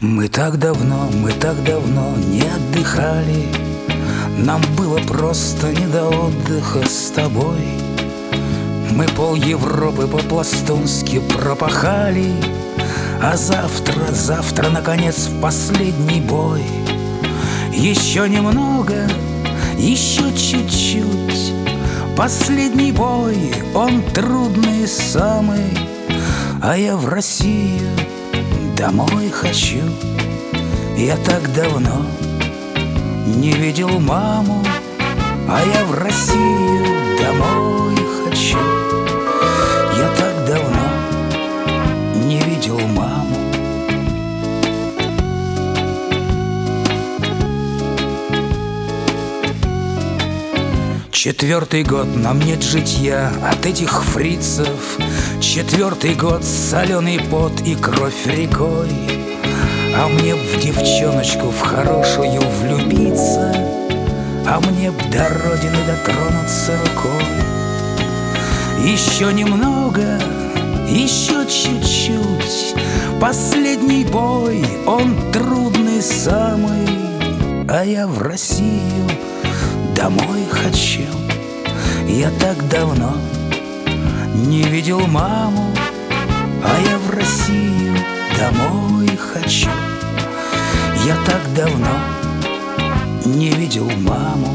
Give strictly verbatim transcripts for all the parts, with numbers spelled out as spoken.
Мы так давно, мы так давно не отдыхали. Нам было просто не до отдыха с тобой. Мы пол Европы по-пластунски пропахали, а завтра, завтра, наконец, в последний бой. Еще немного, еще чуть-чуть. Последний бой, он трудный самый, а я в Россию домой хочу. Я так давно не видел маму, а я в Россию домой хочу. Я так давно не видел маму. Четвертый год нам нет житья от этих фрицев. Четвертый год соленый пот и кровь рекой. А мне б в девчоночку в хорошую влюбиться, а мне б до родины дотронуться рукой. Еще немного, еще чуть-чуть. Последний бой, он трудный самый, а я в Россию домой хочу. Я так давно не видел маму, а я в Россию домой хочу. Я так давно не видел маму.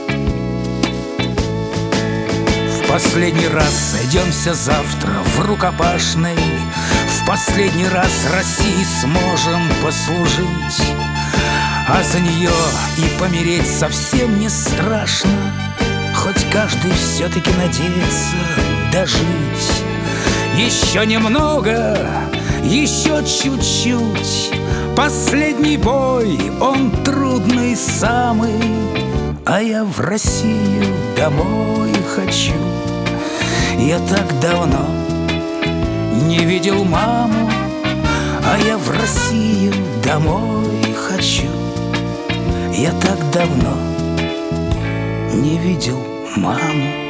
В последний раз сойдемся завтра в рукопашной. В последний раз России сможем послужить, а за нее и помереть совсем не страшно. Хоть каждый все-таки надеется дожить. Еще немного, еще чуть-чуть. Последний бой, он трудный самый, а я в Россию домой хочу. Я так давно не видел маму, а я в Россию домой хочу. Я так давно не видел маму.